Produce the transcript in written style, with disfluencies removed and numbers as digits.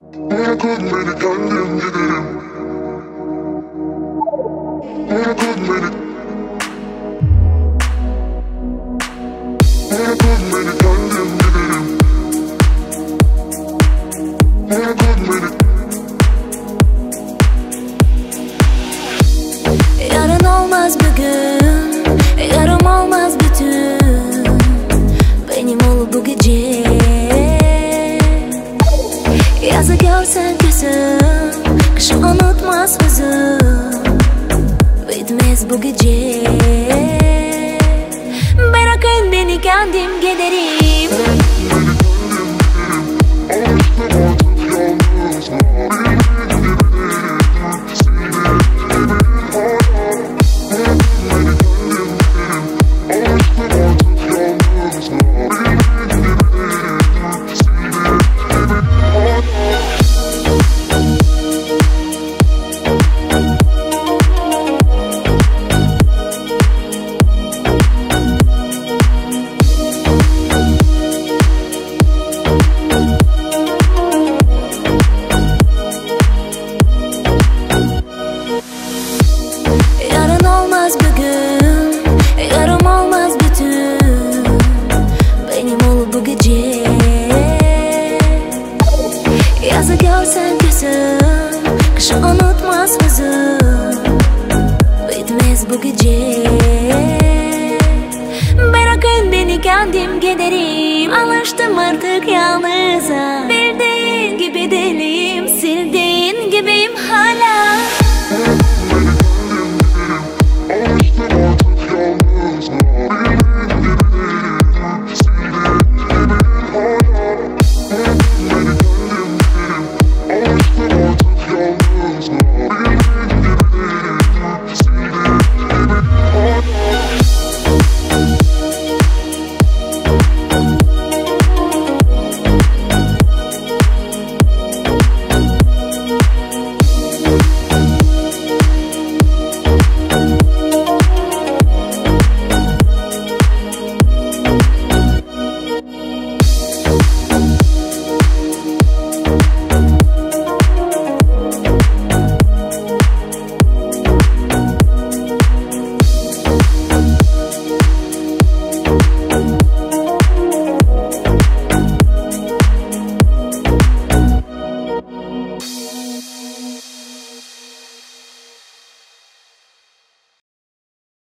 Bırakın beni kendim giderim. Bırakın beni. Bırakın beni kendim giderim. Bırakın beni. Yarın olmaz bugün, yarım olmaz bütün. Benim ol bu gece. Yazı görsen gözüm, kışı unutmaz huzur. Bitmez bu gece. Bırakın beni kendim giderim. Bugün, yarım olmaz bütün. Benim ol bu gece. Yazı görsen gözüm, kışı unutmaz huzur. Bitmez bu gece. Bırakın beni kendim giderim. Alıştım artık yalnıza.